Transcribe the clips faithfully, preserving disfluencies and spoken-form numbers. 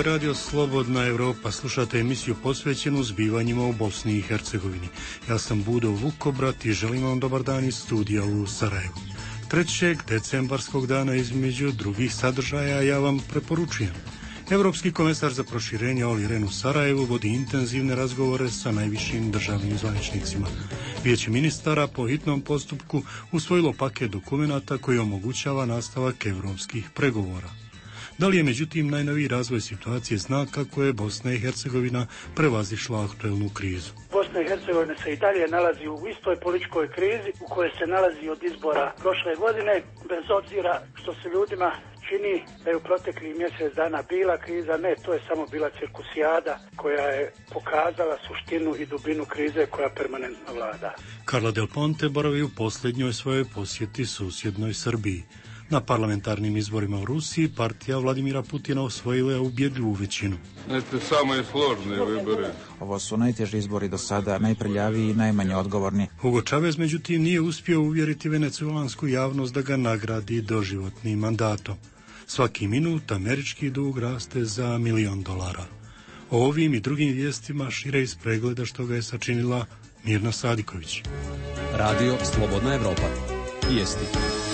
je radio Slobodna Europa. Slušate emisiju posvećenu zbivanjima u Bosni i Hercegovini. Ja sam Budo Vukobrat i želim vam dobar dan iz studija u Sarajevu. trećeg decembarskog dana između drugih sadržaja ja vam preporučujem. Europski komesar za proširenje Olli Rehn u Sarajevu vodi intenzivne razgovore sa najvišim državnim zvaničnicima. Vijeće ministara po hitnom postupku usvojilo paket dokumenata koji omogućava nastavak europskih pregovora. Da li je međutim najnoviji razvoj situacije znak kako je Bosna i Hercegovina prevazišla aktuelnu krizu? Bosna i Hercegovina se i dalje nalazi u istoj političkoj krizi u kojoj se nalazi od izbora prošle godine, bez obzira što se ljudima čini da je u proteklih mjesec dana bila kriza. Ne, to je samo bila cirkusijada koja je pokazala suštinu i dubinu krize koja permanentno vlada. Carla Del Ponte boravi u posljednjoj svojoj posjeti susjednoj Srbiji. Na parlamentarnim izborima u Rusiji partija Vladimira Putina osvojila je ubjedljivu većinu. Znate, samo je složne vibore. Ovo su najteži izbori do sada, najprljaviji i najmanje odgovorni. Hugo Chavez, međutim, nije uspio uvjeriti venecuelansku javnost da ga nagradi doživotnim mandatom. Svaki minut američki dug raste za milion dolara. O ovim i drugim vijestima šire iz pregleda što ga je sačinila Mirna Sadiković. Radio Slobodna Europa. Vijesti.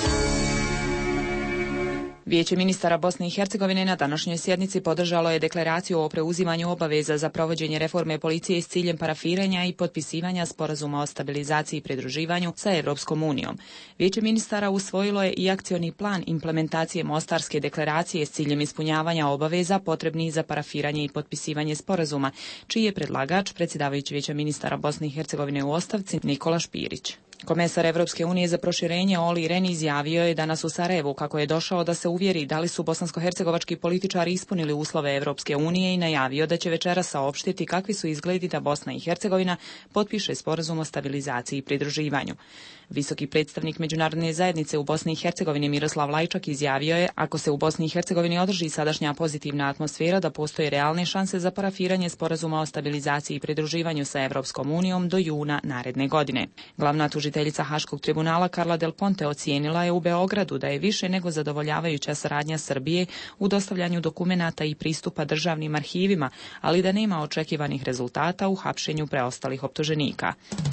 Vijeće ministara Bosne i Hercegovine na današnjoj sjednici podržalo je deklaraciju o preuzimanju obaveza za provođenje reforme policije s ciljem parafiranja i potpisivanja sporazuma o stabilizaciji i pridruživanju sa Europskom unijom. Vijeće ministara usvojilo je i akcioni plan implementacije Mostarske deklaracije s ciljem ispunjavanja obaveza potrebnih za parafiranje i potpisivanje sporazuma, čiji je predlagač predsjedavajući Vijeća ministara Bosne i Hercegovine u ostavci Nikola Špirić. Komesar Evropske unije za proširenje Olli Rehn izjavio je danas u Sarajevu kako je došao da se uvjeri da li su bosansko-hercegovački političari ispunili uslove Evropske unije i najavio da će večeras saopštiti kakvi su izgledi da Bosna i Hercegovina potpiše sporazum o stabilizaciji i pridruživanju. Visoki predstavnik međunarodne zajednice u Bosni i Hercegovini Miroslav Lajčak izjavio je ako se u Bosni i Hercegovini održi sadašnja pozitivna atmosfera da postoje realne šanse za parafiranje sporazuma o stabilizaciji i pridruživanju sa Evropskom unijom do juna naredne godine. Glavna tužiteljica Haškog tribunala Carla Del Ponte ocijenila je u Beogradu da je više nego zadovoljavajuća saradnja Srbije u dostavljanju dokumenata i pristupa državnim arhivima, ali da nema očekivanih rezultata u hapšenju preostalih optuženika.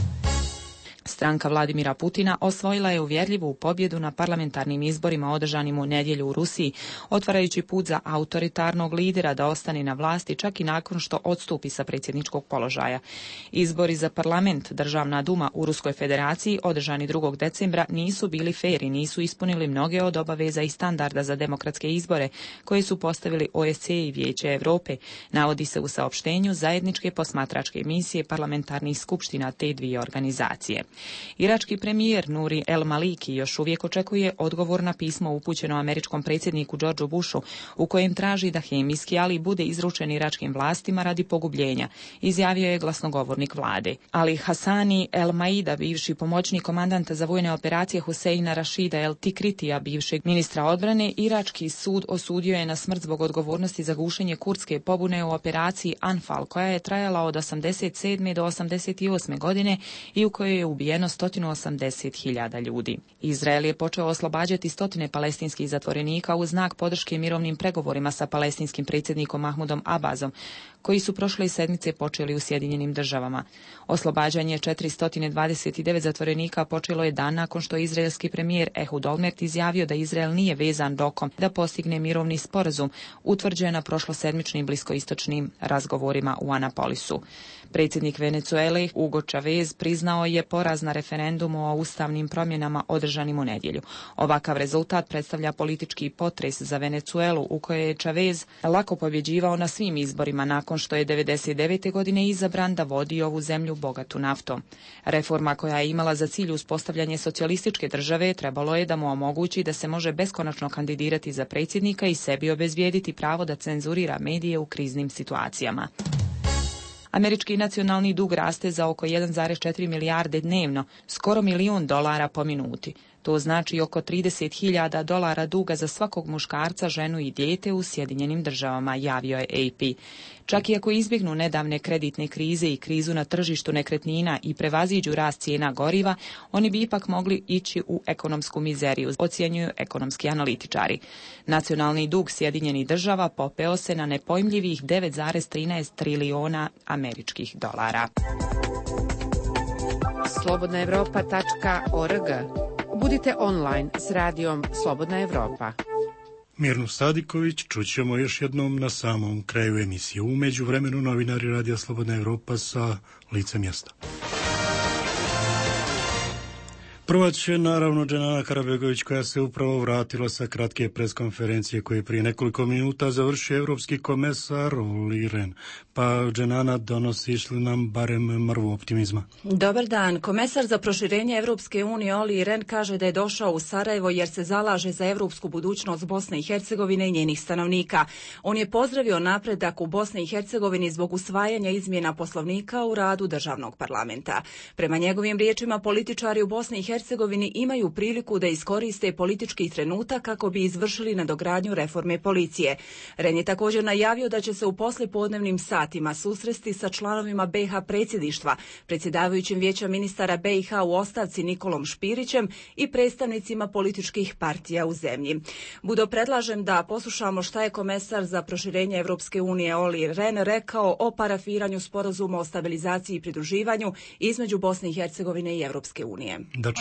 Stranka Vladimira Putina osvojila je uvjerljivu pobjedu na parlamentarnim izborima održanim u nedjelju u Rusiji, otvarajući put za autoritarnog lidera da ostane na vlasti čak i nakon što odstupi sa predsjedničkog položaja. Izbori za parlament, Državna duma u Ruskoj federaciji, održani drugog decembra, nisu bili fer i nisu ispunili mnoge od obaveza i standarda za demokratske izbore koje su postavili O S C E i Vijeće Europe, navodi se u saopštenju zajedničke posmatračke misije parlamentarnih skupština te dvije organizacije. Irački premijer Nuri El Maliki još uvijek očekuje odgovor na pismo upućeno američkom predsjedniku Georgeu Bushu u kojem traži da hemijski Ali bude izručen iračkim vlastima radi pogubljenja, izjavio je glasnogovornik vlade. Ali Hasani El Maida, bivši pomoćnik komandanta za vojne operacije Huseina Rašida El Tikritija, bivšeg ministra odbrane, irački sud osudio je na smrt zbog odgovornosti za gušenje kurdske pobune u operaciji Anfal, koja je trajala od osamdeset sedme do osamdeset osme godine i u kojoj je ubijeno sto osamdeset hiljada ljudi. Izrael je počeo oslobađati stotine palestinskih zatvorenika u znak podrške mirovnim pregovorima sa palestinskim predsjednikom Mahmudom Abbazom, koji su prošle sedmice počeli u Sjedinjenim državama. Oslobađanje četiristo dvadeset devet zatvorenika počelo je dan nakon što izraelski premijer Ehud Olmert izjavio da Izrael nije vezan rokom da postigne mirovni sporazum, utvrđen na prošlosedmičnim bliskoistočnim razgovorima u Anapolisu. Predsjednik Venecuele Hugo Chavez priznao je poraz na referendumu o ustavnim promjenama održanim u nedjelju. Ovakav rezultat predstavlja politički potres za Venecuelu u kojoj je Chavez lako pobjeđivao na svim izborima nakon što je devedeset devete godine izabran da vodi ovu zemlju bogatu naftom. Reforma koja je imala za cilj uspostavljanje socijalističke države trebalo je da mu omogući da se može beskonačno kandidirati za predsjednika i sebi obezbijediti pravo da cenzurira medije u kriznim situacijama. Američki nacionalni dug raste za oko jedan zarez četiri milijarde dnevno, skoro milijun dolara po minuti. To znači oko trideset hiljada dolara duga za svakog muškarca, ženu i dijete u Sjedinjenim državama, javio je A P. Čak i ako izbjegnu nedavne kreditne krize i krizu na tržištu nekretnina i prevaziđu rast cijena goriva, oni bi ipak mogli ići u ekonomsku mizeriju, ocjenjuju ekonomski analitičari. Nacionalni dug Sjedinjenih država popeo se na nepojmljivih devet zarez trinaest trilijona američkih dolara. slobodna evropa tačka org. Budite online s radijom Slobodna Evropa. Mirnu Sadiković čućemo još jednom na samom kraju emisije. U međuvremenu novinari Radija Slobodna Evropa sa lice mjesta. Prva će naravno Dženana Karabegović, koja se upravo vratila sa kratke preskonferencije koje je prije nekoliko minuta završio Europski komesar Olli Rehn. Pa Dženana, donosiš li nam barem mrvu optimizma? Dobar dan. Komesar za proširenje Europske unije Olli Rehn kaže da je došao u Sarajevo jer se zalaže za europsku budućnost Bosne i Hercegovine i njenih stanovnika. On je pozdravio napredak u Bosni i Hercegovini zbog usvajanja izmjena poslovnika u radu državnog parlamenta. Prema njegovim riječima, političari u Bosni i Hercegovini imaju priliku da iskoriste politički trenutak kako bi izvršili nadogradnju reforme policije. Rehn je također najavio da će se u poslijepodnevnim satima susresti sa članovima B i H predsjedništva, predsjedavajućim vijeća ministara B i H u ostavci Nikolom Špirićem i predstavnicima političkih partija u zemlji. Budo, predlažem da poslušamo šta je komesar za proširenje Europske unije Olli Rehn rekao o parafiranju sporazuma o stabilizaciji i pridruživanju između Bosne i Hercegovine i Europske unije.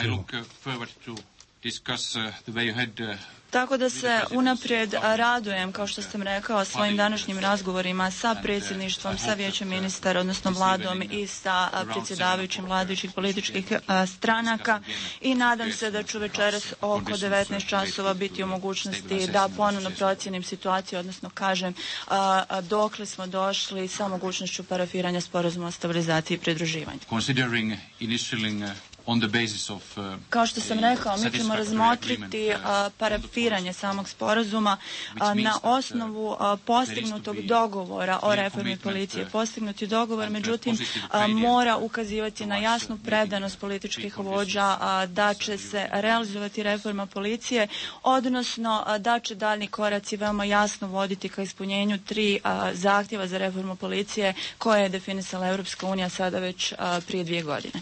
Tako da se unaprijed radujem, kao što sam rekao, svojim današnjim razgovorima sa predsjedništvom, sa vijećem ministara, odnosno vladom i sa predsjedavajućim vladajućih političkih stranaka i nadam se da ću večeras oko devetnaest časova biti u mogućnosti da ponovno procijenim situaciju, odnosno kažem dokle smo došli sa mogućnošću parafiranja sporazuma o stabilizaciji i pridruživanju. Kao što sam rekao, mi ćemo razmotriti parafiranje samog sporazuma na osnovu postignutog dogovora o reformi policije. Postignuti dogovor, međutim, mora ukazivati na jasnu predanost političkih vođa da će se realizovati reforma policije, odnosno da će daljni koraci veoma jasno voditi ka ispunjenju tri zahtjeva za reformu policije koje je definisala Europska unija sada već prije dvije godine.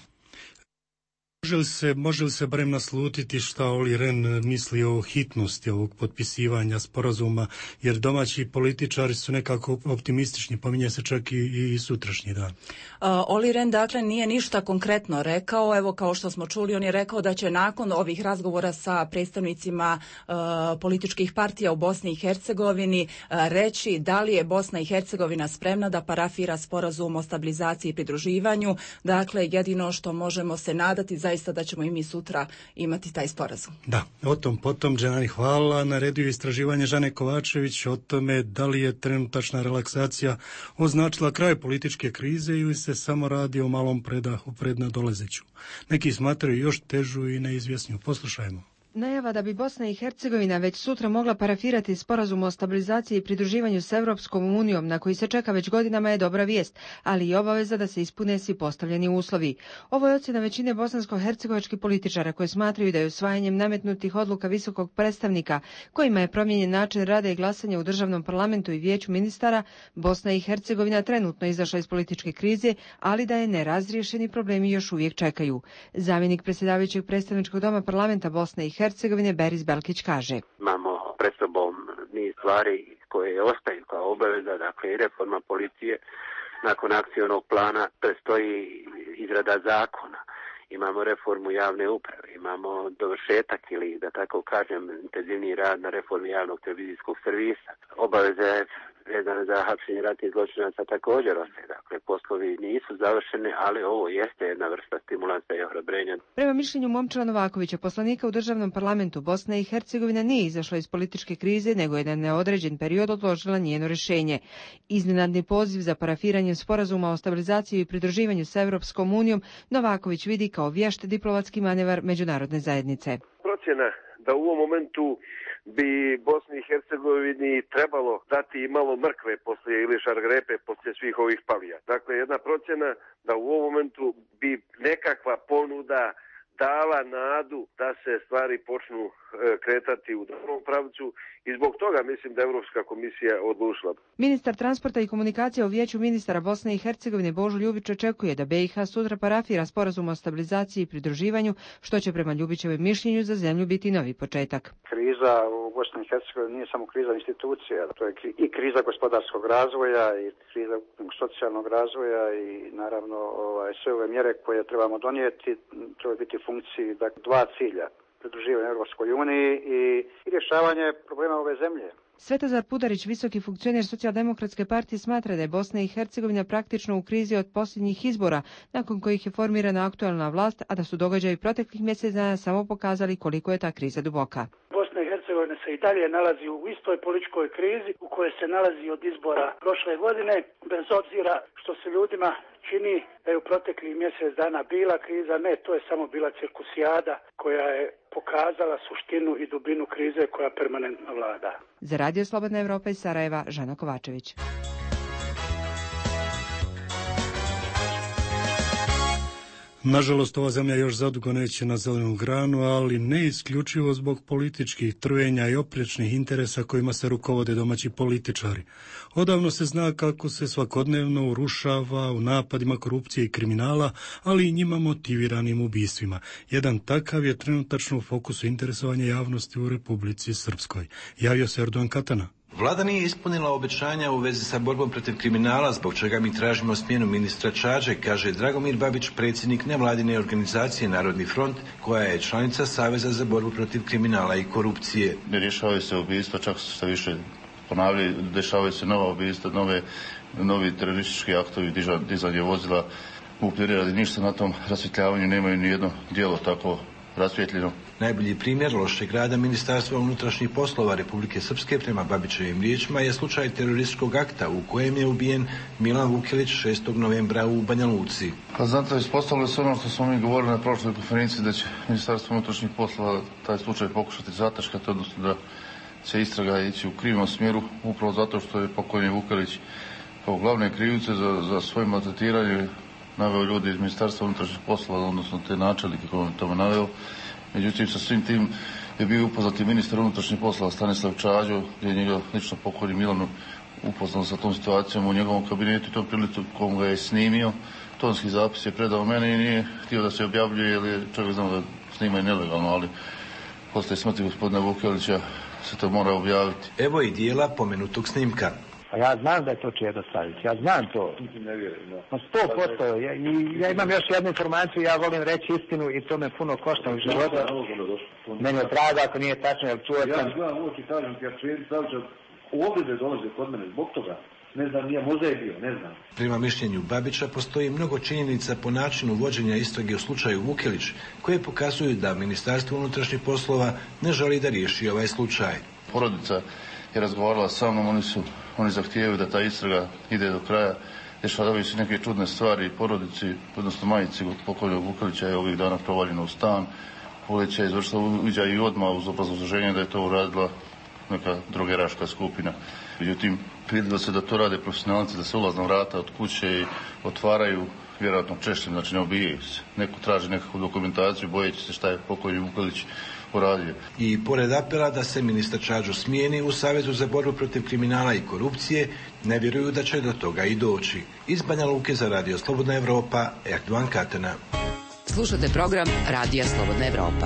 Može li se, može li se barem naslutiti šta Olli Rehn misli o hitnosti ovog potpisivanja sporazuma, jer domaći političari su nekako optimistični, pominje se čak i, i sutrašnji dan. Uh, Olli Rehn dakle nije ništa konkretno rekao, evo kao što smo čuli, on je rekao da će nakon ovih razgovora sa predstavnicima uh, političkih partija u Bosni i Hercegovini uh, reći da li je Bosna i Hercegovina spremna da parafira sporazum o stabilizaciji i pridruživanju. Dakle, jedino što možemo se nadati za zaista da ćemo i mi sutra imati taj sporazum. Da, o tom potom, Dženani, hvala. Na redu je istraživanje Žane Kovačević o tome da li je trenutačna relaksacija označila kraj političke krize ili se samo radi o malom predahu pred nadolazeću. Neki smatraju još težu i neizvjesniju. Poslušajmo. Najava da bi Bosna i Hercegovina već sutra mogla parafirati sporazum o stabilizaciji i pridruživanju s Europskom unijom, na koji se čeka već godinama, je dobra vijest, ali i obaveza da se ispune svi postavljeni uslovi. Ovo je ocjena većine bosansko-hercegovačkih političara koji smatraju da je usvajanjem nametnutih odluka visokog predstavnika, kojima je promijenjen način rada i glasanja u državnom parlamentu i vijeću ministara, Bosna i Hercegovina trenutno izašla iz političke krize, ali da je nerazriješeni problemi još uvijek čekaju. Zamjenik predsjedavajućeg predstavničkog doma parlamenta Bosne i Hercegovine Beris Belkić kaže: Imamo pred sobom niz stvari koje ostaju kao obaveza, dakle i reforma policije. Nakon akcionog plana predstoji izrada zakona. Imamo reformu javne uprave, imamo dovršetak ili, da tako kažem, intenzivniji rad na reformi javnog televizijskog servisa. Obaveze vezane za hapšenje ratnih zločinaca također ostaje. Dakle, poslovi nisu završeni, ali ovo jeste jedna vrsta stimulansa i ohrabrenja. Prema mišljenju Momčila Novakovića, poslanika u državnom parlamentu, Bosna i Hercegovina nije izašla iz političke krize, nego je na neodređen period odložila njeno rješenje. Iznenadni poziv za parafiranjem sporazuma o stabilizaciji i pridruživanju s Europskom unijom Novaković vidi kao vješt diplomatski manevar međunarodne zajednice. Procjena da u ovom momentu bi Bosni i Hercegovini trebalo dati i malo mrkve poslije ili šargrepe poslije svih ovih palija. Dakle, jedna procjena da u ovom momentu bi nekakva ponuda dala nadu da se stvari počnu kretati u dobrom pravcu i zbog toga mislim da Europska komisija odlučila. Ministar transporta i komunikacija u Vijeću ministara Bosne i Hercegovine Božo Ljubić očekuje da B i H sutra parafira sporazum o stabilizaciji i pridruživanju, što će prema Ljubićevem mišljenju za zemlju biti novi početak. Kriza u Bosni i Hercegovini nije samo kriza institucija, to je i kriza gospodarskog razvoja i kriza socijalnog razvoja i naravno ovaj, sve ove mjere koje trebamo donijeti treba biti u funkciji dakle, dva cilja. Pridruživanje Europskoj uniji i, i rješavanje problema ove zemlje. Svetozar Pudarić, visoki funkcioner Socijaldemokratske partije, smatra da je Bosna i Hercegovina praktično u krizi od posljednjih izbora, nakon kojih je formirana aktualna vlast, a da su događaji proteklih mjesec dana samo pokazali koliko je ta kriza duboka. Bosna i Hercegovina se i dalje nalazi u istoj političkoj krizi u kojoj se nalazi od izbora prošle godine, bez obzira što se ljudima čini da je u proteklih mjesec dana bila kriza. Ne, to je samo bila cirkusijada koja je pokazala suštinu i dubinu krize koja permanentno vlada. Za Radio Slobodna Evropa iz Sarajeva, Žana Kovačević. Nažalost, ova zemlja još zadugo neće na zelenu granu, ali ne isključivo zbog političkih trvenja i oprečnih interesa kojima se rukovode domaći političari. Odavno se zna kako se svakodnevno urušava u napadima korupcije i kriminala, ali i njima motiviranim ubistvima. Jedan takav je trenutačno u fokusu interesovanja javnosti u Republici Srpskoj. Javio se Erdogan Katana. Vlada nije ispunila obećanja u vezi sa borbom protiv kriminala, zbog čega mi tražimo smjenu ministra Čađe, kaže Dragomir Babić, predsjednik nevladine organizacije Narodni front, koja je članica Saveza za borbu protiv kriminala i korupcije. Ne rješavaju se ubistva, čak se više ponavljaju, dešavaju se nova ubistva, nove, novi teroristički aktovi, dizanje vozila. U radi ništa na tom rasvjetljavanju, nemaju ni jedno djelo tako rasvjetljeno. Najbolji primjer lošeg rada Ministarstva unutrašnjih poslova Republike Srpske prema Babićevim riječima je slučaj terorističkog akta u kojem je ubijen Milan Vukelić šestog novembra u Banja Luci. Pa znate, ispostavilo se ono što smo mi govorili na prošloj konferenciji, da će Ministarstvo unutrašnjih poslova taj slučaj pokušati zataškati, odnosno da će istraga ići u krivom smjeru, upravo zato što je pokojni Vukelić kao glavne krivice za, za svoje maltretiranje naveo ljudi iz Ministarstva unutrašnjih poslova, odnosno te načelnike koje on tamo naveo. Međutim, sa svim tim je bio upoznat i ministar unutrašnjih poslova Stanislav Čađo, gdje je njega lično pokojni Milanu upoznao sa tom situacijom u njegovom kabinetu i tom priliku kom ga je snimio. Tonski zapis je predao mene i nije htio da se objavljuje, jer je čovjek znao da snima je nelegalno, ali poslije smrti gospodina Vukelića se to mora objaviti. Evo i dijela pomenutog snimka. Pa ja znam da je to Čedo Savić, ja znam to. Ne vjerujem, da. No sto posto, ja, i ja imam još jednu informaciju, ja volim reći istinu i to me puno košta u životu. Meni je drago ako nije tačno, jer čuo sam... Ja gledam oči, kažem, ja Čedo Savića ovdje ne dolaze kod mene zbog toga. Ne znam, nije muzej bio, ne znam. Prema mišljenju Babića postoji mnogo činjenica po načinu vođenja istrage u slučaju Vukelić, koje pokazuju da Ministarstvo unutrašnjih poslova ne želi da riješi ovaj slučaj. Porodica je razgovarala sa mnom, oni su oni zahtijevaju da ta istraga ide do kraja. Dešavaju se neke čudne stvari porodici, odnosno majici pokojnog Vukelića je ovih dana provaljena u stan. Policija je izvršila uviđaj i odmah uz obrazloženje da je to uradila neka drogeraška skupina. Međutim, vidjelo se da to rade profesionalci, da se ulazna vrata od kuće i otvaraju vjerojatno češćem, znači ne obijaju se. Neko traži nekakvu dokumentaciju, bojeći se šta je pokojni Vukelić uradio. I pored apela da se ministar Čađo smijeni u Savezu za borbu protiv kriminala i korupcije, ne vjeruju da će do toga i doći. Iz Banja Luke za Radio Slobodna Evropa, Erdogan Katana. Slušate program Radija Slobodna Evropa.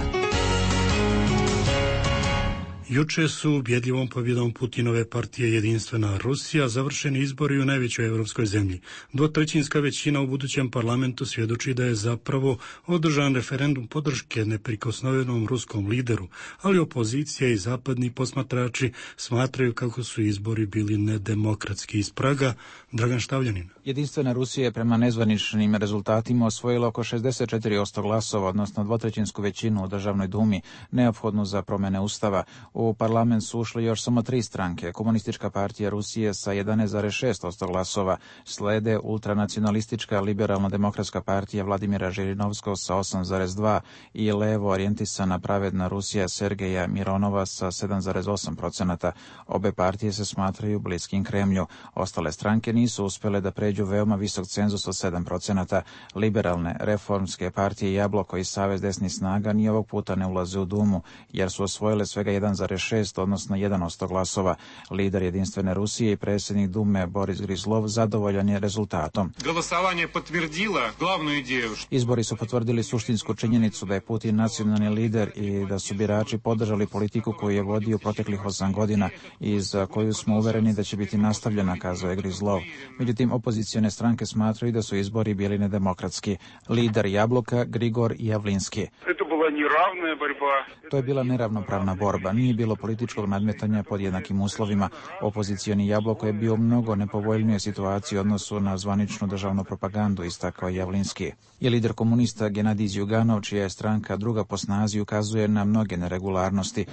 Juče su ubjedljivom pobjedom Putinove partije Jedinstvena Rusija završeni izbori u najvećoj europskoj zemlji. Dvotrećinska većina u budućem parlamentu svjedoči da je zapravo održan referendum podrške neprikosnovenom ruskom lideru, ali opozicija i zapadni posmatrači smatraju kako su izbori bili nedemokratski. Iz Praga, Dragan Štavljanin. Jedinstvena Rusija je prema nezvaničnim rezultatima osvojila oko šezdeset četiri posto glasova, odnosno dvotrećinsku većinu u državnoj dumi, neophodnu za promjene ustava. U parlament su ušle još samo tri stranke. Komunistička partija Rusije sa jedanaest zarez šest posto glasova, slede ultranacionalistička liberalno-demokratska partija Vladimira Žirinovskog sa osam zarez dva i levo orijentisana pravedna Rusija Sergeja Mironova sa sedam zarez osam procenata. Obe partije se smatraju bliskim Kremlju. Ostale stranke nisu uspjele da pređu veoma visok cenzus od sedam procenata. Liberalne reformske partije Jabloko i Savez desnih snaga ni ovog puta ne ulaze u Dumu, jer su osvojile svega jedan zarez šest, odnosno jedan posto glasova. Lider Jedinstvene Rusije i predsjednik Dume Boris Grizlov zadovoljan je rezultatom. Glasovanje potvrdilo glavnu ideju. Izbori su potvrdili suštinsku činjenicu da je Putin nacionalni lider i da su birači podržali politiku koju je vodio proteklih osam godina i za koju smo uvereni da će biti nastavljena, kazao je Grizlov. Međutim, opozicione stranke smatraju da su izbori bili nedemokratski. Lider Jabloka Grigor Javlinski. To je bila neravnopravna borba, nije bilo političkog nadmetanja pod jednakim uslovima. Opozicioni Jabloko je bio u mnogo nepovoljnijoj situaciji u odnosu na zvaničnu državnu propagandu, istakao Javlinski. I lider komunista Genadij Zjuganov, čija je stranka druga po snazi, ukazuje na mnoge neregularnosti.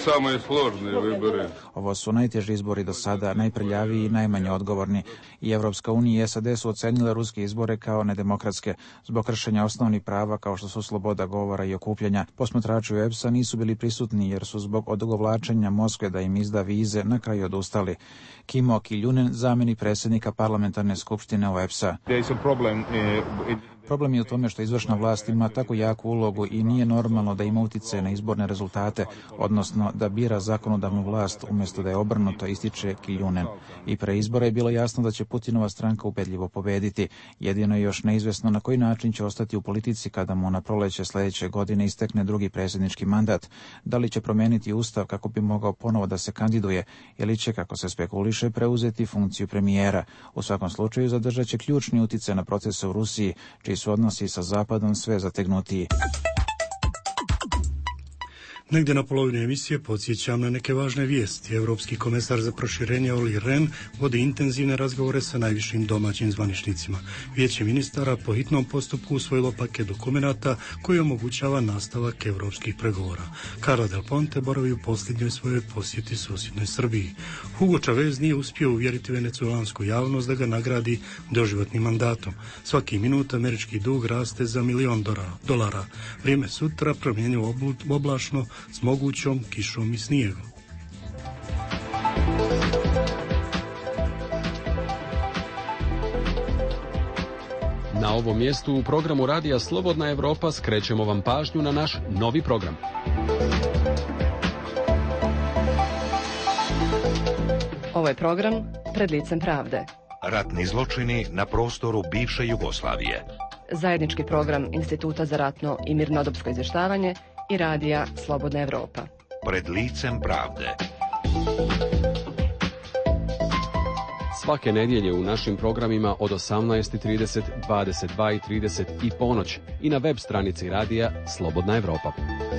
Ovo su najteži izbori do sada, najprljaviji i najmanje odgovorni. I Evropska unija i S A D su ocenile ruske izbore kao nedemokratske zbog kršenja osnovnih prava kao što su sloboda govora i okupljanja. Posmatrači E B S A nisu bili prisutni jer su zbog odugovlačenja Moskve da im izda vize na kraju odustali. Kimo Kiljunen, zamjenik predsjednika parlamentarne skupštine U E B S A. Problem je u tome što izvršna vlast ima tako jaku ulogu i nije normalno da ima utjecaj na izborne rezultate, odnosno da bira zakonodavnu vlast umjesto da je obrnuto, ističe Kiljunen. I pre izbora je bilo jasno da će Putinova stranka ubedljivo pobediti. Jedino je još neizvesno na koji način će ostati u politici kada mu na proleće sljedeće godine istekne drugi predsjednički mandat. Da li će promijeniti ustav kako bi mogao ponovo da se kandiduje ili će, kako se spekuliše, preuzeti funkciju premijera. U svakom slučaju zadržat će ključni utjecaj na procese u Rusiji, čiji su odnosi sa Zapadom sve zategnutiji. Negdje na polovini emisije podsjećam na neke važne vijesti. Europski komesar za proširenje Olli Rehn vodi intenzivne razgovore sa najvišim domaćim zvaničnicima. Vijeće ministara po hitnom postupku usvojilo paket dokumenata koji omogućava nastavak europskih pregovora. Carla Del Ponte boravi u posljednjoj svojoj posjeti susjednoj Srbiji. Hugo Chavez nije uspio uvjeriti venecuelansku javnost da ga nagradi doživotnim mandatom. Svaki minut američki dug raste za milion dolara. Vrijeme sutra promijenilo oblačno s mogućom kišom i snijegom. Na ovom mjestu u programu Radija Slobodna Evropa skrećemo vam pažnju na naš novi program. Ovo je program Pred licem pravde. Ratni zločini na prostoru bivše Jugoslavije. Zajednički program Instituta za ratno i mirnodopsko izvještavanje i Radija Slobodna Evropa. Pred licem pravde. Svake nedjelje u našim programima od osamnaest i trideset, dvadeset dva i trideset i ponoć i na web stranici Radija Slobodna Evropa.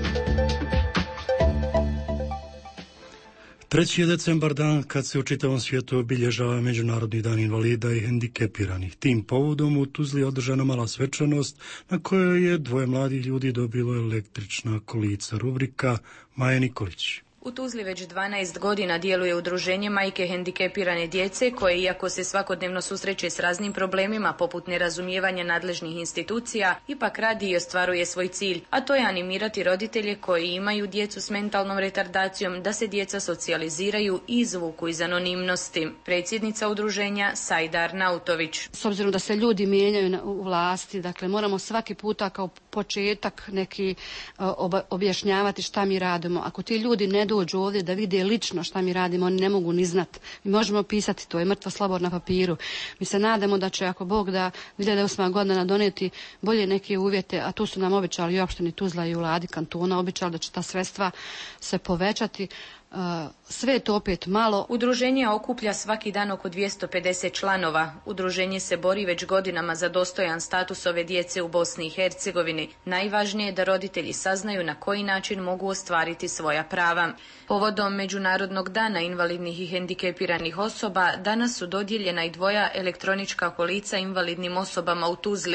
Treći je decembar dan kad se u čitavom svijetu obilježava Međunarodni dan invalida i hendikepiranih. Tim povodom u Tuzli je održana mala svečanost na kojoj je dvoje mladih ljudi dobilo električna kolica. Rubrika Maja Nikolić. U Tuzli već dvanaest godina djeluje udruženje majke hendikepirane djece koje, iako se svakodnevno susreće s raznim problemima poput nerazumijevanja nadležnih institucija, ipak radi i ostvaruje svoj cilj, a to je animirati roditelje koji imaju djecu s mentalnom retardacijom da se djeca socijaliziraju i izvuku iz anonimnosti. Predsjednica udruženja Sajda Arnautović. S obzirom da se ljudi mijenjaju u vlasti, dakle moramo svaki puta kao početak neki objašnjavati šta mi radimo. Ako ti ljudi ne dođu ovdje da vide lično šta mi radimo, oni ne mogu ni znati. Mi možemo pisati, to je mrtvo slovo na papiru. Mi se nadamo da će, ako Bog da, dvije hiljade osma godina donijeti bolje neke uvjete, a tu su nam obećali i opštini Tuzla i u vladi kantona, obećali da će ta sredstva se povećati. Uh, sve je to opet malo. Udruženje okuplja svaki dan oko dvjesto pedeset članova. Udruženje se bori već godinama za dostojan status ove djece u Bosni i Hercegovini. Najvažnije je da roditelji saznaju na koji način mogu ostvariti svoja prava. Povodom Međunarodnog dana invalidnih i hendikepiranih osoba danas su dodijeljena i dvoja elektronička kolica invalidnim osobama u Tuzli.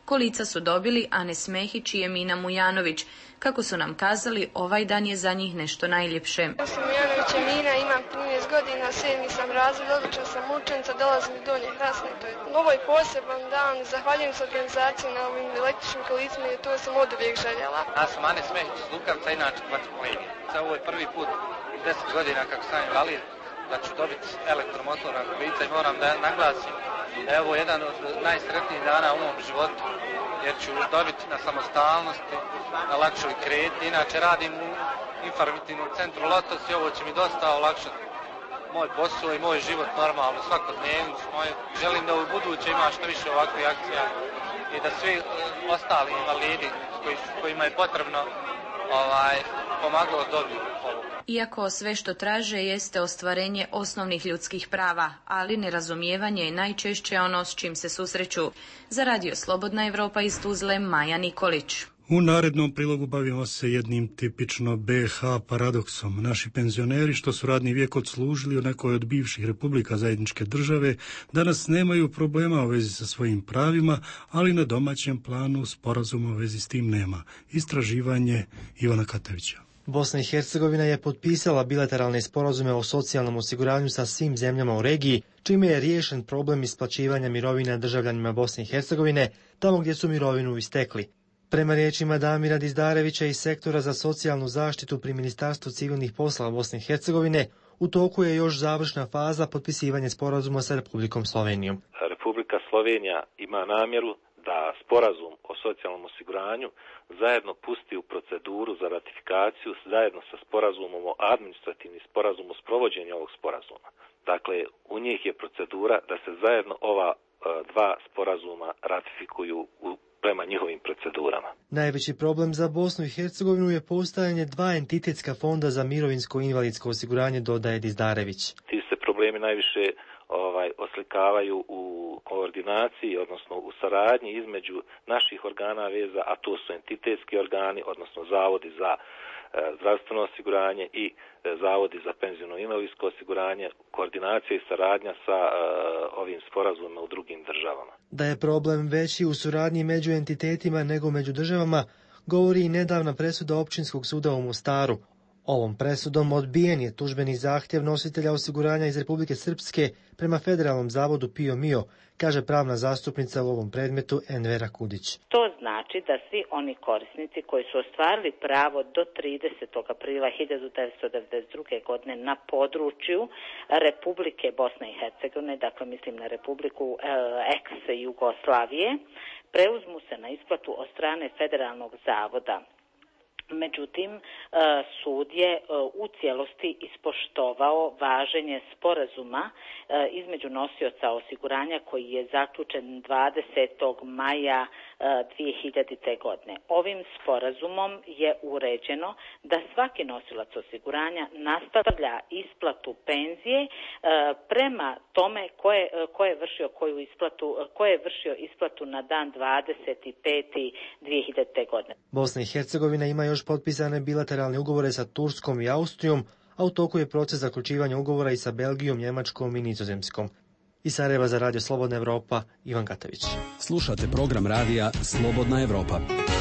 Kolica su dobili Anes Mehić i Emina Mujanović. Kako su nam kazali, ovaj dan je za njih nešto najljepše. Ja sam Mujanović Emina, imam trinaest godina, sedmi sam razred, odlična sam učenica, dolazim iz Donje Hrasne. Ovo je poseban dan, zahvaljujem se organizaciji na ovim električnim kolicima i to sam od uvijek željela. Ja sam Anes Mehić iz Lukavca, inače kvaterplegija. Ovo je prvi put deset godina kako sam invalid da ću dobiti elektromotorna kolica i moram da naglasim da je ovo jedan od najsretnijih dana u mom životu, jer ću dobiti na samostalnosti, na lakšoj kreti. Inače radim u informativnom centru Lotos i ovo će mi dosta olakšati moj posao i moj život normalno, svakodnevnicu moju. Želim da u buduće ima što više ovakvih akcija i da svi ostali invalidi koji, kojima je potrebno ovaj, pomagalo dobiju ovo. Iako sve što traže jeste ostvarenje osnovnih ljudskih prava, ali nerazumijevanje je najčešće ono s čim se susreću. Za Radio Slobodna Evropa iz Tuzle, Maja Nikolić. U narednom prilogu bavimo se jednim tipično B H paradoksom. Naši penzioneri što su radni vijek odslužili u nekoj od bivših republika zajedničke države danas nemaju problema u vezi sa svojim pravima, ali na domaćem planu sporazuma u vezi s tim nema. Istraživanje Ivana Katevića. Bosna i Hercegovina je potpisala bilateralne sporazume o socijalnom osiguranju sa svim zemljama u regiji, čime je riješen problem isplaćivanja mirovina državljanima Bosne i Hercegovine tamo gdje su mirovinu istekli. Prema riječima Damira Dizdarevića iz Sektora za socijalnu zaštitu pri Ministarstvu civilnih poslova Bosne i Hercegovine, u toku je još završna faza potpisivanja sporazuma sa Republikom Slovenijom. Republika Slovenija ima namjeru da sporazum o socijalnom osiguranju zajedno pusti u proceduru za ratifikaciju zajedno sa sporazumom o administrativni sporazum o sprovođenju ovog sporazuma. Dakle, u njih je procedura da se zajedno ova uh, dva sporazuma ratifikuju u prema njihovim procedurama. Najveći problem za Bosnu i Hercegovinu je postojanje dva entitetska fonda za mirovinsko i invalidsko osiguranje, dodaje Dizdarević. Ti se problemi najviše ovaj, oslikavaju u koordinaciji, odnosno u saradnji između naših organa veza, a to su entitetski organi, odnosno zavodi za e, zdravstveno osiguranje i e, zavodi za penziono invalidsko osiguranje, koordinacija i saradnja sa e, ovim sporazumima u drugim državama. Da je problem veći u suradnji među entitetima nego među državama, govori i nedavna presuda Općinskog suda u Mostaru. Ovom presudom odbijen je tužbeni zahtjev nositelja osiguranja iz Republike Srpske prema Federalnom zavodu Pio Mio, kaže pravna zastupnica u ovom predmetu Envera Kudić. To znači da svi oni korisnici koji su ostvarili pravo do tridesetog aprila hiljadu devetsto devedeset druge. godine na području Republike Bosne i Hercegovine, dakle mislim na Republiku eh, ex-Jugoslavije, preuzmu se na isplatu od strane Federalnog zavoda. Međutim, sud je u cijelosti ispoštovao važenje sporazuma između nosioca osiguranja koji je zaključen dvadesetog maja dvije hiljadite. godine. Ovim sporazumom je uređeno da svaki nosilac osiguranja nastavlja isplatu penzije prema tome ko je, ko je vršio koju isplatu, ko je vršio isplatu na dan dvadeseti peti dvije hiljadite. godine. Bosna i Hercegovina ima još potpisane bilateralne ugovore sa Turskom i Austrijom, a u toku je proces zaključivanja ugovora i sa Belgijom, Njemačkom i Nizozemskom. Iz Sarajeva za Radio Slobodna Evropa, Ivan Katavić. Slušate program radija Slobodna Evropa.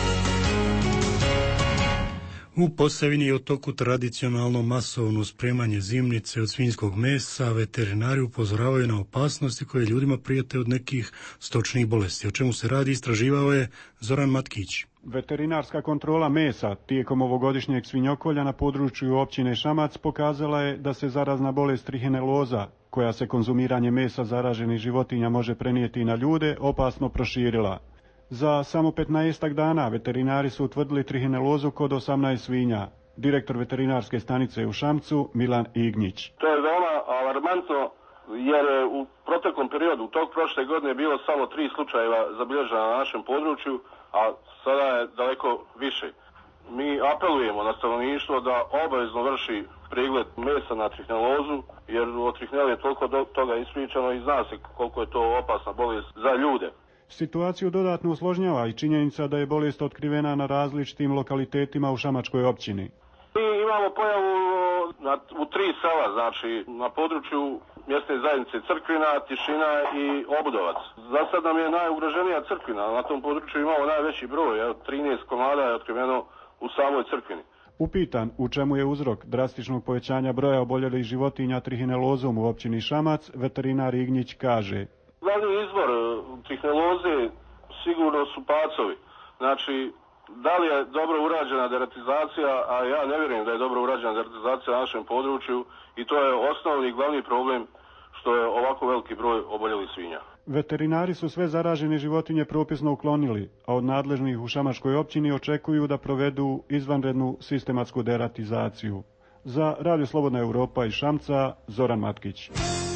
U Posavini je u toku tradicionalno masovno spremanje zimnice od svinjskog mesa. Veterinari upozoravaju na opasnosti koje ljudima prijete od nekih stočnih bolesti. O čemu se radi, istraživao je Zoran Matkić. Veterinarska kontrola mesa tijekom ovogodišnjeg svinjokolja na području općine Šamac pokazala je da se zarazna bolest trihineloza, koja se konzumiranje mesa zaraženih životinja može prenijeti na ljude, opasno proširila. Za samo petnaestak dana veterinari su utvrdili trihinelozu kod osamnaest svinja. Direktor veterinarske stanice u Šamcu, Milan Ignjić. To je veoma alarmantno jer je u proteklom periodu tog prošle godine bilo samo tri slučajeva zabilježena na našem području, a sada je daleko više. Mi apelujemo na stanovništvo da obavezno vrši pregled mesa na trihinelozu, jer od trihinele je toliko do toga ispričano i zna se koliko je to opasna bolest za ljude. Situaciju dodatno usložnjava i činjenica da je bolest otkrivena na različitim lokalitetima u Šamačkoj općini. Mi imamo pojavu na, u tri sela, znači na području mjesne zajednice Crkvina, Tišina i Obudovac. Za sad nam je najugroženija Crkvina, na tom području imamo najveći broj, evo, trinaest komada je otkriveno u samoj Crkvini. Upitan u čemu je uzrok drastičnog povećanja broja oboljelih životinja trihinelozom u općini Šamac, veterinar Ignjić kaže: Glavni izvor trihineloze sigurno su pacovi. Znači, da li je dobro urađena deratizacija, a ja ne vjerujem da je dobro urađena deratizacija na našem području i to je osnovni glavni problem što je ovako veliki broj oboljelih svinja. Veterinari su sve zaražene životinje propisno uklonili, a od nadležnih u Šamačkoj općini očekuju da provedu izvanrednu sistematsku deratizaciju. Za Radio Slobodna Europa iz Šamca, Zoran Matkić.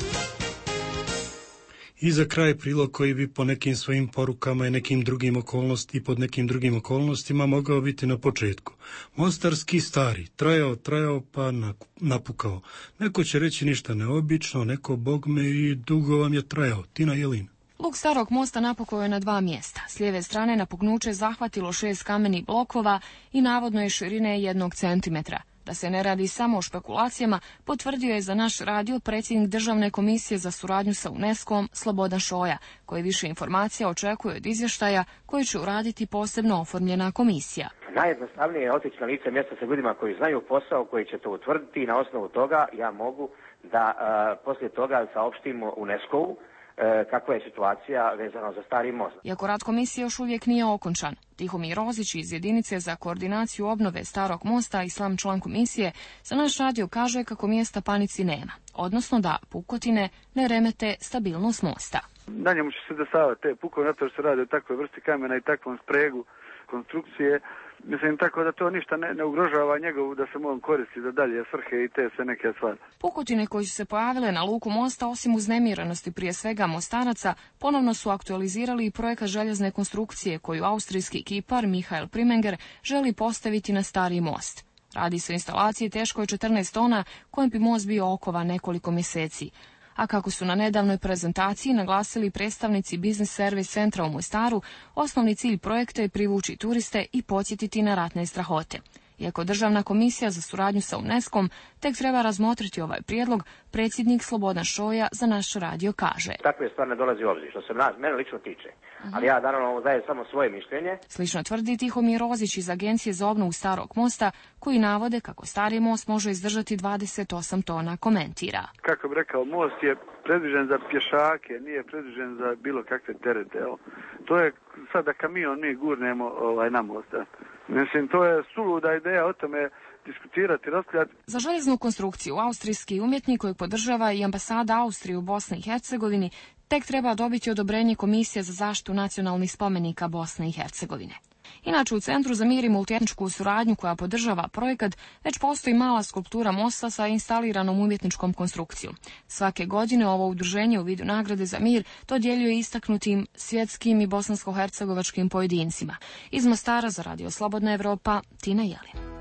I za kraj prilog koji bi po nekim svojim porukama i nekim drugim okolnostima i pod nekim drugim okolnostima mogao biti na početku. Mostarski stari, trajao, trajao pa napukao. Neko će reći ništa neobično, neko bogme i dugo vam je trajao. Tina Jelin. Luk starog mosta napukao je na dva mjesta. S lijeve strane napuknuće zahvatilo šest kamenih blokova i navodno je širine jednog centimetra. Da se ne radi samo o špekulacijama, potvrdio je za naš radio predsjednik Državne komisije za suradnju sa UNESCO-om Slobodan Šoja, koji više informacija očekuje od izvještaja koji će uraditi posebno oformljena komisija. Najjednostavnije je otići na lice mjesta sa ljudima koji znaju posao, koji će to utvrditi i na osnovu toga ja mogu da uh, poslije toga saopštimo UNESCO-u kakva je situacija vezana za stari most. Iako rad komisije još uvijek nije okončan, Tihomir Rozić iz jedinice za koordinaciju obnove starog mosta i sam član komisije za naš radio kaže kako mjesta panici nema, odnosno da pukotine ne remete stabilnost mosta. Na njemu će se dešavati te pukove, zato što se radi o takvoj vrsti kamena i takvom spregu konstrukcije. Mislim, tako da to ništa ne, ne ugrožava njegovu da se mogu koristiti za dalje svrhe i te sve neke stvari. Pukotine koje su se pojavile na luku mosta, osim uznemiranosti prije svega mostaraca, ponovno su aktualizirali i projekat željezne konstrukcije koju austrijski kipar Michael Primenger želi postaviti na stari most. Radi se o instalaciji teškoj četrnaest tona kojim bi most bio okovan nekoliko mjeseci. A kako su na nedavnoj prezentaciji naglasili predstavnici Business Service centra u Mostaru, osnovni cilj projekta je privući turiste i podsjetiti na ratne strahote. Iako Državna komisija za suradnju sa UNESCO-om tek treba razmotriti ovaj prijedlog, predsjednik Slobodan Šoja za naš radio kaže: Takve stvari ne dolazi u obzir, što se nas, mene lično tiče. Uh-huh. Ali ja naravno dajem samo svoje mišljenje. Slično tvrdi Tihomir Rozić iz Agencije za obnovu starog mosta, koji navode kako stari most može izdržati dvadeset osam tona, komentira. Kako bi rekao, most je predviđen za pješake, nije predviđen za bilo kakve terete. Evo. To je sad da kamion mi gurnemo ovaj, na most. Mislim, to je suluda ideja o tome diskutirati, raspravljati. Za željeznu konstrukciju austrijski umjetnik kojeg podržava i ambasada Austrije u Bosni i Hercegovini tek treba dobiti odobrenje Komisije za zaštitu nacionalnih spomenika Bosne i Hercegovine. Inače, u Centru za mir i multietničku suradnju koja podržava projekat već postoji mala skulptura mosta sa instaliranom umjetničkom konstrukcijom. Svake godine ovo udruženje u vidu nagrade za mir dodjeljuje istaknutim svjetskim i bosansko-hercegovačkim pojedincima. Iz Mostara za Radio Slobodna Europa, Tina Jelin.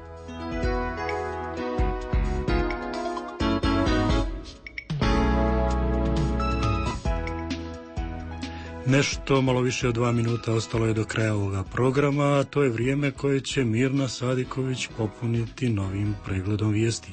Nešto malo više od dva minuta ostalo je do kraja ovoga programa, a to je vrijeme koje će Mirna Sadiković popuniti novim pregledom vijesti.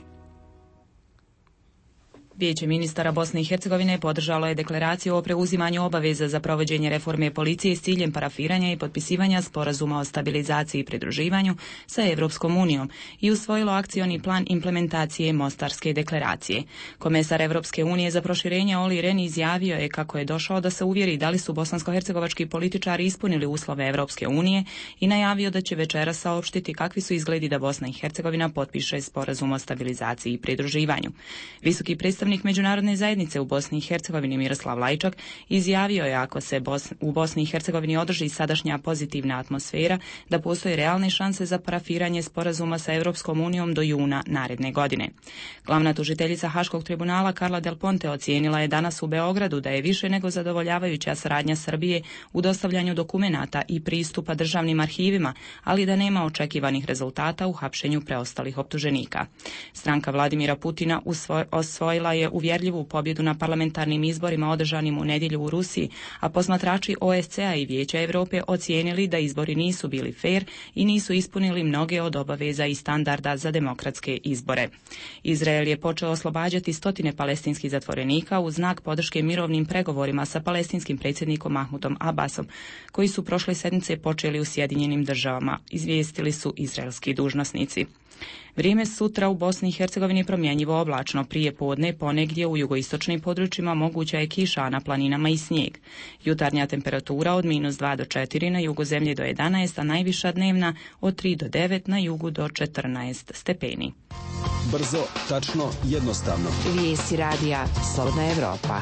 Vijeće ministara Bosne i Hercegovine podržalo je deklaraciju o preuzimanju obaveza za provođenje reforme policije s ciljem parafiranja i potpisivanja sporazuma o stabilizaciji i pridruživanju sa Evropskom unijom i usvojilo akcioni plan implementacije Mostarske deklaracije. Komesar Evropske unije za proširenje Olli Rehn izjavio je kako je došao da se uvjeri da li su bosansko-hercegovački političari ispunili uslove Evropske unije i najavio da će večeras saopštiti kakvi su izgledi da Bosna i Hercegovina potpiše sporazum o stabilizaciji i pridruživanju. Visoki predstavnik Međunarodne zajednice u Bosni i Hercegovini Miroslav Lajčak izjavio je ako se Bos- u Bosni i Hercegovini održi sadašnja pozitivna atmosfera da postoje realne šanse za parafiranje sporazuma sa Evropskom unijom do juna naredne godine. Glavna tužiteljica Haškog tribunala Carla Del Ponte ocijenila je danas u Beogradu da je više nego zadovoljavajuća saradnja Srbije u dostavljanju dokumenata i pristupa državnim arhivima, ali da nema očekivanih rezultata u hapšenju preostalih optuženika. Stranka Vladimira Putina usvoj- osvojila je uvjerljivu pobjedu na parlamentarnim izborima održanim u nedjelju u Rusiji, a posmatrači O S C E-a i Vijeća Europe ocijenili da izbori nisu bili fer i nisu ispunili mnoge od obaveza i standarda za demokratske izbore. Izrael je počeo oslobađati stotine palestinskih zatvorenika u znak podrške mirovnim pregovorima sa palestinskim predsjednikom Mahmudom Abbasom, koji su prošle sedmice počeli u Sjedinjenim državama, izvijestili su izraelski dužnosnici. Vrijeme sutra u Bosni i Hercegovini promjenjivo oblačno, prije podne ponegdje u jugoistočnim područjima moguća je kiša, a na planinama i snijeg. Jutarnja temperatura od minus dva do četiri, na jugu zemlje do jedanaest, a najviša dnevna od tri do devet, na jugu do četrnaest stepeni. Brzo, tačno, jednostavno. Vijesti radija Slobodna Evropa.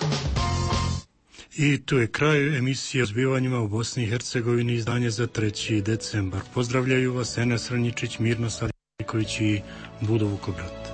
I tu je kraj emisije o zbivanjima u Bosni i Hercegovini, izdanje za treći decembar. Pozdravljaju vas Enes Ranjičić, Mirno Saliković i Budo Vukobrat.